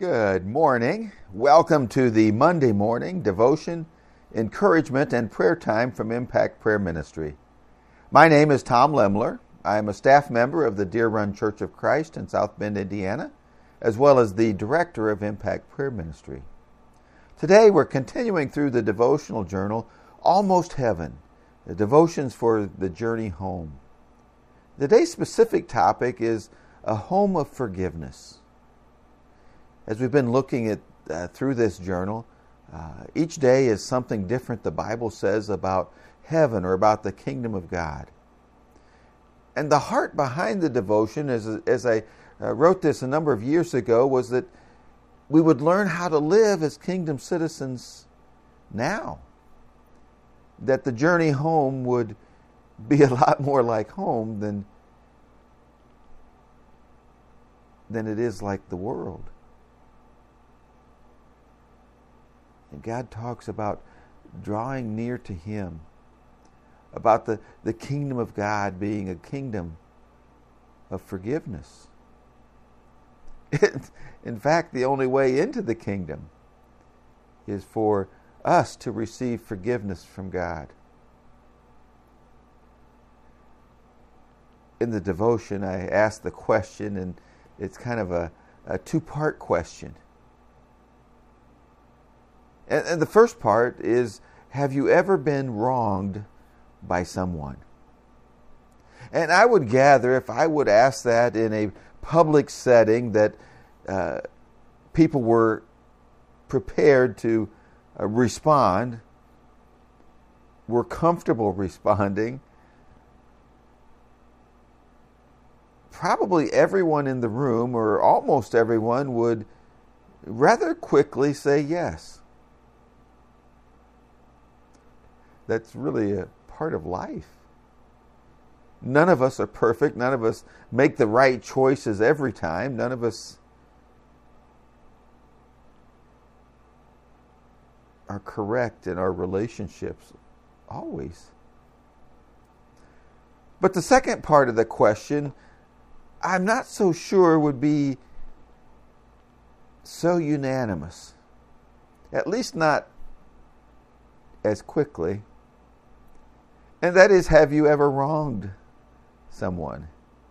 Good morning. Welcome to the Monday morning devotion, encouragement, and prayer time from Impact Prayer Ministry. My name is Tom Lemler. I am a staff member of the Deer Run Church of Christ in South Bend, Indiana, as well as the director of Impact Prayer Ministry. Today we're continuing through the devotional journal, Almost Heaven, the devotions for the journey home. Today's specific topic is a home of forgiveness. As we've been looking at through this journal, each day is something different the Bible says about heaven or about the kingdom of God. And the heart behind the devotion, as I wrote this a number of years ago, was that we would learn how to live as kingdom citizens now. That the journey home would be a lot more like home than it is like the world. And God talks about drawing near to Him, about the kingdom of God being a kingdom of forgiveness. In fact, the only way into the kingdom is for us to receive forgiveness from God. In the devotion, I asked the question, and it's kind of a two-part question. And the first part is, have you ever been wronged by someone? And I would gather, if I would ask that in a public setting, that people were prepared to respond, were comfortable responding. Probably everyone in the room, or almost everyone, would rather quickly say yes. That's really a part of life. None of us are perfect. None of us make the right choices every time. None of us are correct in our relationships always. But the second part of the question, I'm not so sure would be so unanimous. At least not as quickly. And that is, have you ever wronged someone?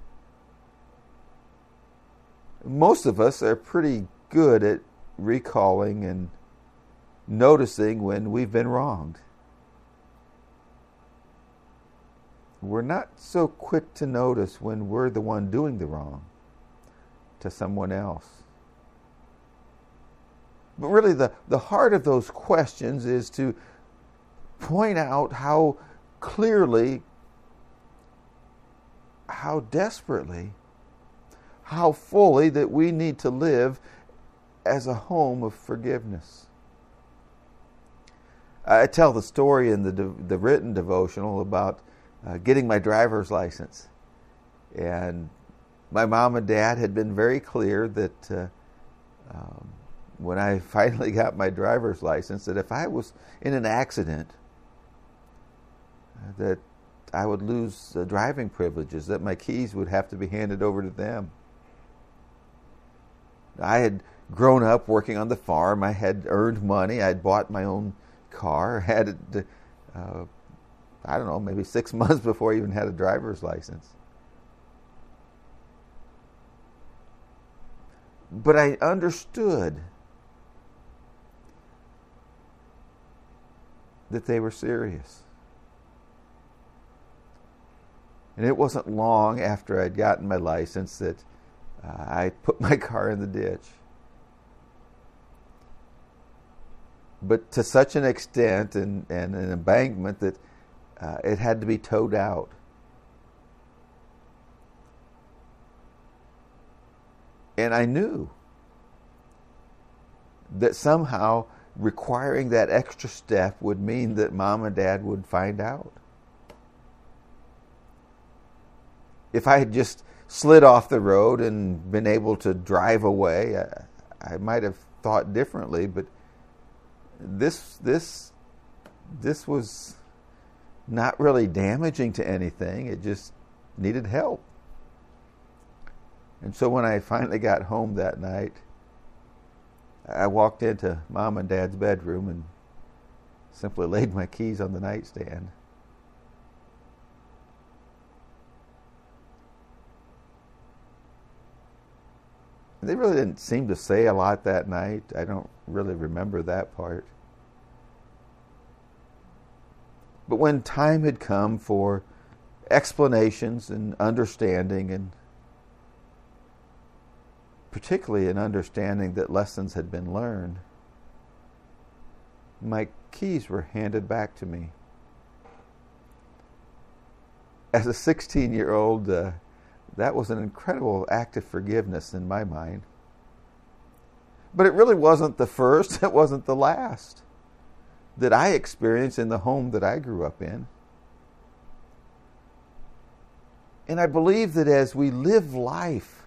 Most of us are pretty good at recalling and noticing when we've been wronged. We're not so quick to notice when we're the one doing the wrong to someone else. But really the heart of those questions is to point out how clearly, how desperately, how fully that we need to live as a home of forgiveness. I tell the story in the written devotional about getting my driver's license. And my mom and dad had been very clear that when I finally got my driver's license, that if I was in an accident, that I would lose driving privileges, that my keys would have to be handed over to them. I had grown up working on the farm. I had earned money. I had bought my own car. Had it, maybe 6 months before I even had a driver's license. But I understood that they were serious. And it wasn't long after I'd gotten my license that I put my car in the ditch. But to such an extent and an embankment that it had to be towed out. And I knew that somehow requiring that extra step would mean that Mom and Dad would find out. If I had just slid off the road and been able to drive away, I might have thought differently, but this was not really damaging to anything. It just needed help. And so when I finally got home that night, I walked into Mom and Dad's bedroom and simply laid my keys on the nightstand. They really didn't seem to say a lot that night. I don't really remember that part. But when time had come for explanations and understanding, and particularly an understanding that lessons had been learned, my keys were handed back to me. As a 16-year-old, that was an incredible act of forgiveness in my mind. But it really wasn't the first, it wasn't the last that I experienced in the home that I grew up in. And I believe that as we live life,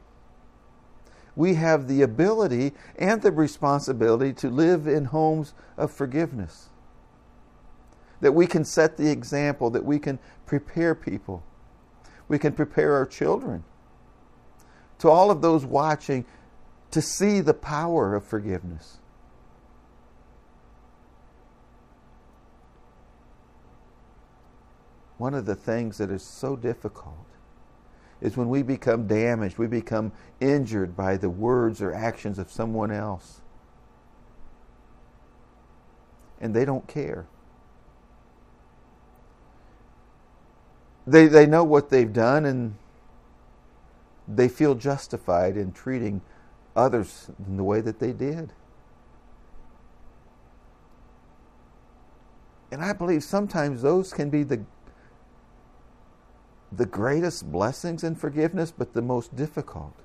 we have the ability and the responsibility to live in homes of forgiveness. That we can set the example, that we can prepare people. We can prepare our children. To all of those watching, to see the power of forgiveness. One of the things that is so difficult is when we become damaged, we become injured by the words or actions of someone else. And they don't care. They know what they've done, and they feel justified in treating others in the way that they did. And I believe sometimes those can be the greatest blessings in forgiveness, but the most difficult.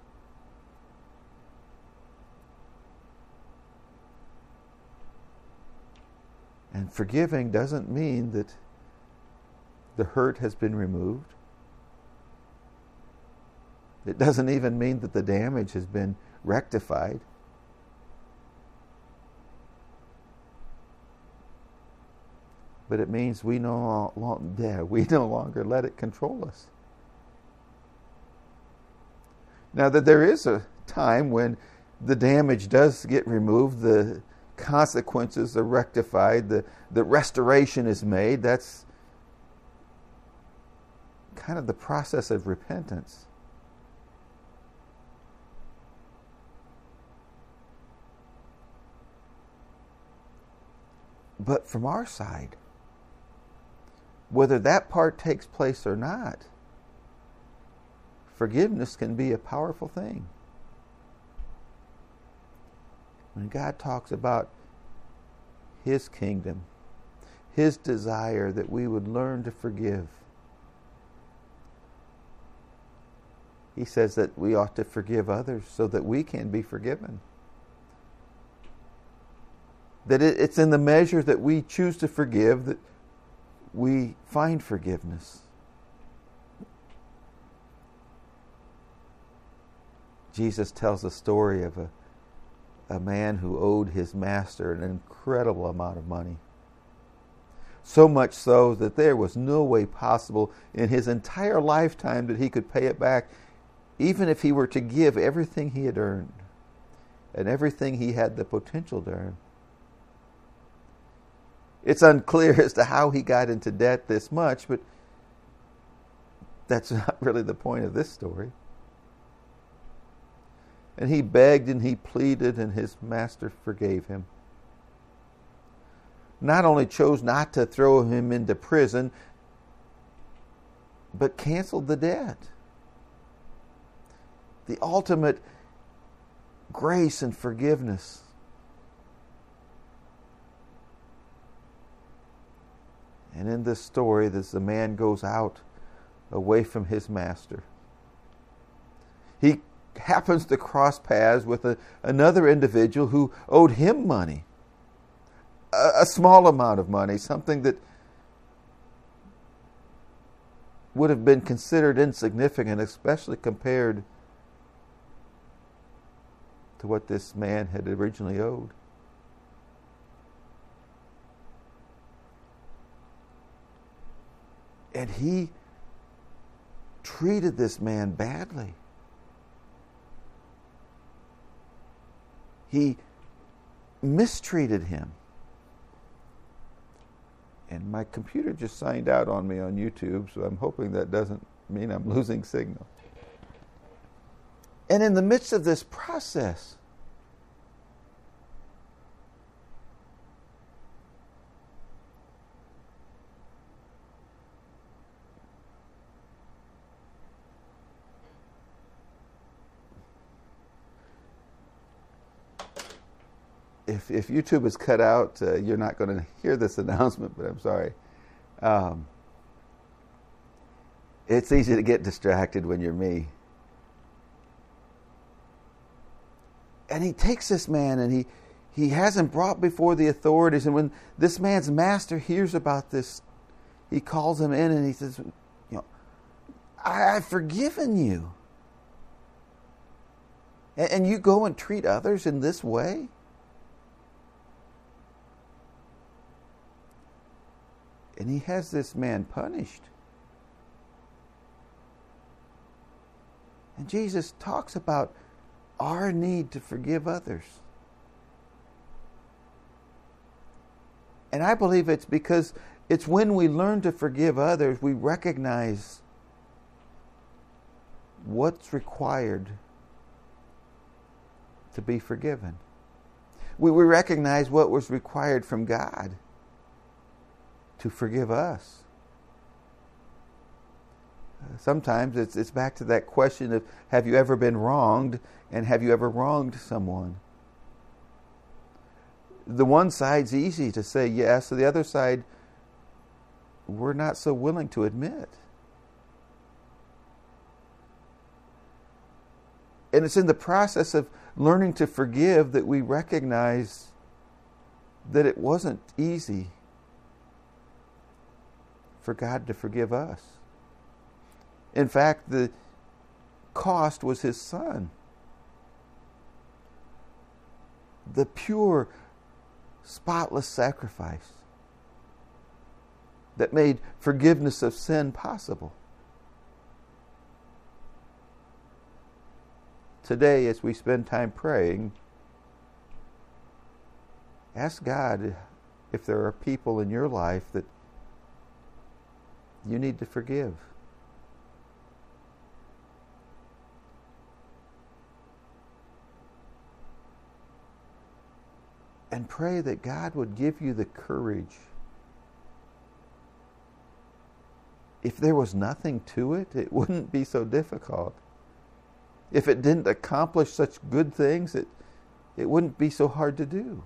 And forgiving doesn't mean that the hurt has been removed. It doesn't even mean that the damage has been rectified. But it means we no longer let it control us. Now that there is a time when the damage does get removed, the consequences are rectified, the restoration is made, that's kind of the process of repentance. But from our side, whether that part takes place or not, forgiveness can be a powerful thing. When God talks about His kingdom, His desire that we would learn to forgive, He says that we ought to forgive others so that we can be forgiven. That it's in the measure that we choose to forgive that we find forgiveness. Jesus tells a story of a man who owed his master an incredible amount of money. So much so that there was no way possible in his entire lifetime that he could pay it back, even if he were to give everything he had earned and everything he had the potential to earn. It's unclear as to how he got into debt this much, but that's not really the point of this story. And he begged and he pleaded, and his master forgave him. Not only chose not to throw him into prison, but canceled the debt. The ultimate grace and forgiveness. And in this story, the man goes out away from his master. He happens to cross paths with another individual who owed him money. A small amount of money, something that would have been considered insignificant, especially compared to what this man had originally owed. And he treated this man badly. He mistreated him. And my computer just signed out on me on YouTube, so I'm hoping that doesn't mean I'm losing signal. And in the midst of this process, if YouTube is cut out, you're not going to hear this announcement, but I'm sorry. It's easy to get distracted when you're me. And he takes this man and he has him brought before the authorities. And when this man's master hears about this, he calls him in and he says, I've forgiven you. And you go and treat others in this way? And he has this man punished. And Jesus talks about our need to forgive others. And I believe it's because it's when we learn to forgive others, we recognize what's required to be forgiven. We recognize what was required from God to forgive us. Sometimes it's back to that question of, have you ever been wronged, and have you ever wronged someone? The one side's easy to say yes, the other side we're not so willing to admit. And it's in the process of learning to forgive that we recognize that it wasn't easy for God to forgive us. In fact, the cost was His Son. The pure, spotless sacrifice that made forgiveness of sin possible. Today, as we spend time praying, ask God if there are people in your life that you need to forgive. And pray that God would give you the courage. If there was nothing to it, it wouldn't be so difficult. If it didn't accomplish such good things, it wouldn't be so hard to do.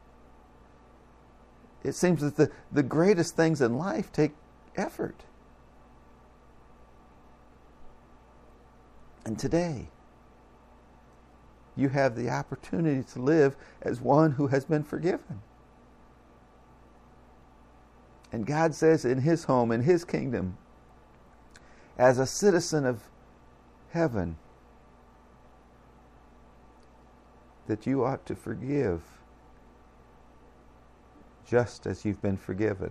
It seems that the greatest things in life take effort. And today, you have the opportunity to live as one who has been forgiven. And God says in His home, in His kingdom, as a citizen of heaven, that you ought to forgive just as you've been forgiven.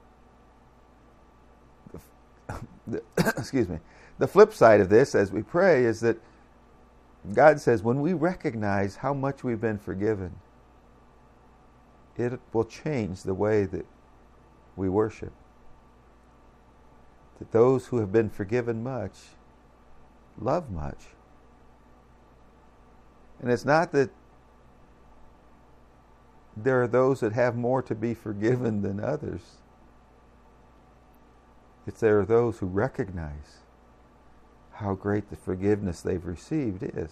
Excuse me. The flip side of this, as we pray, is that God says when we recognize how much we've been forgiven, it will change the way that we worship. That those who have been forgiven much love much. And it's not that there are those that have more to be forgiven than others. It's there are those who recognize how great the forgiveness they've received is.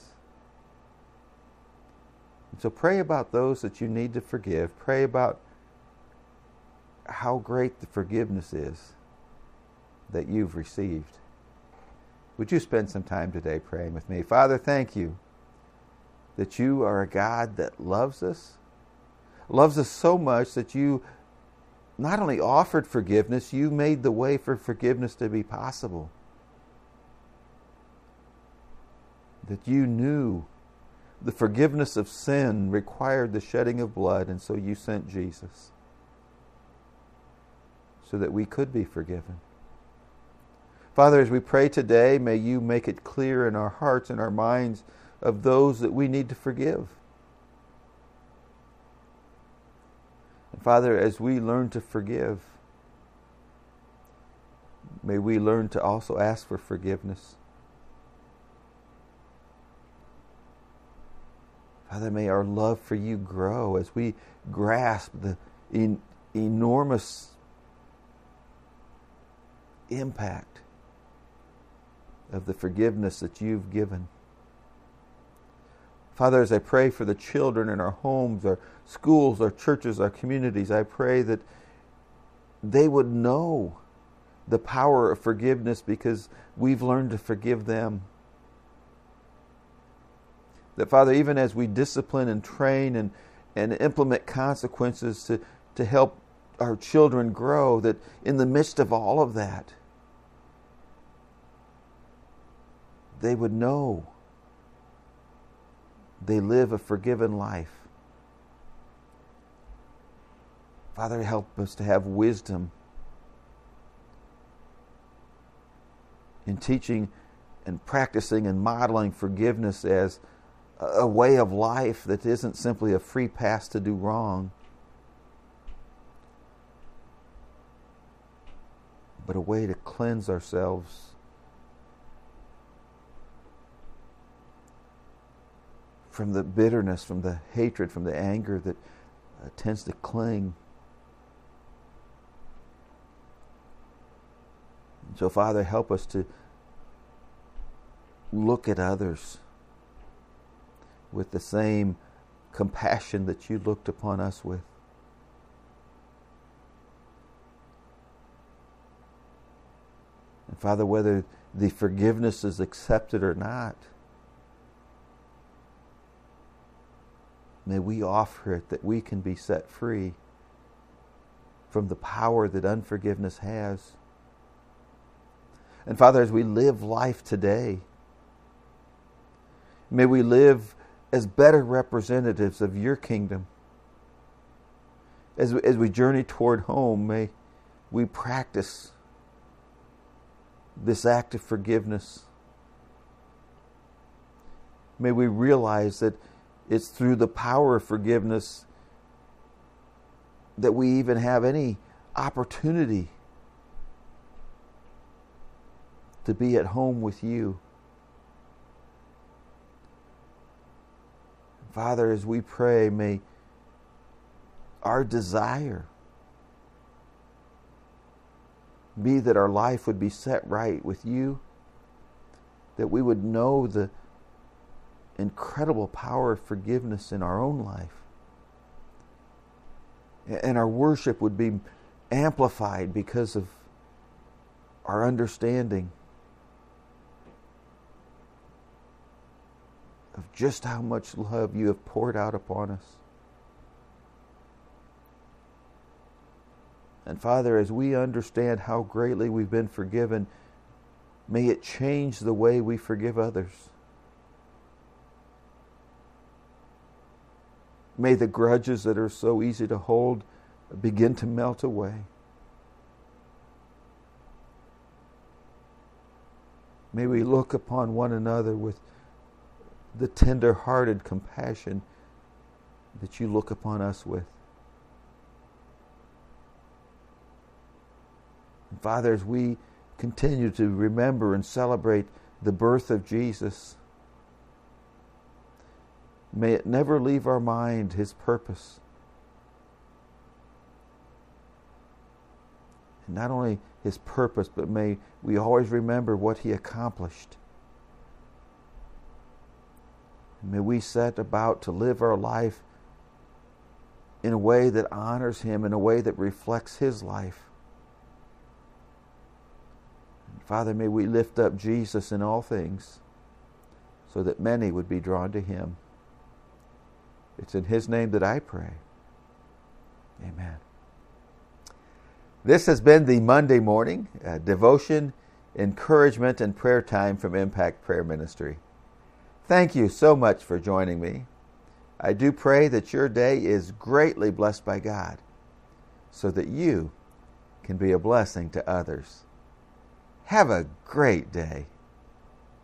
And so pray about those that you need to forgive. Pray about how great the forgiveness is that you've received. Would you spend some time today praying with me? Father, thank you that you are a God that loves us so much that you not only offered forgiveness, you made the way for forgiveness to be possible. That you knew the forgiveness of sin required the shedding of blood, and so you sent Jesus so that we could be forgiven. Father, as we pray today, may you make it clear in our hearts and our minds of those that we need to forgive. Father, as we learn to forgive, may we learn to also ask for forgiveness. Father, may our love for you grow as we grasp the enormous impact of the forgiveness that you've given. Father, as I pray for the children in our homes, our schools, our churches, our communities, I pray that they would know the power of forgiveness because we've learned to forgive them. That, Father, even as we discipline and train and implement consequences to help our children grow, that in the midst of all of that, they would know they live a forgiven life. Father, help us to have wisdom in teaching and practicing and modeling forgiveness as a way of life that isn't simply a free pass to do wrong, but a way to cleanse ourselves from the bitterness, from the hatred, from the anger that tends to cling. So, Father, help us to look at others with the same compassion that you looked upon us with. And Father, whether the forgiveness is accepted or not, may we offer it that we can be set free from the power that unforgiveness has. And Father, as we live life today, may we live as better representatives of your kingdom. As we journey toward home, may we practice this act of forgiveness. May we realize that it's through the power of forgiveness that we even have any opportunity to be at home with you. Father, as we pray, may our desire be that our life would be set right with you, that we would know the incredible power of forgiveness in our own life, and our worship would be amplified because of our understanding of just how much love you have poured out upon us. And Father, as we understand how greatly we've been forgiven, may it change the way we forgive others. May the grudges that are so easy to hold begin to melt away. May we look upon one another with the tender-hearted compassion that you look upon us with. And Father, as we continue to remember and celebrate the birth of Jesus, may it never leave our mind his purpose. And not only his purpose, but may we always remember what he accomplished. And may we set about to live our life in a way that honors him, in a way that reflects his life. And Father, may we lift up Jesus in all things so that many would be drawn to him. It's in his name that I pray. Amen. This has been the Monday morning devotion, encouragement, and prayer time from Impact Prayer Ministry. Thank you so much for joining me. I do pray that your day is greatly blessed by God so that you can be a blessing to others. Have a great day.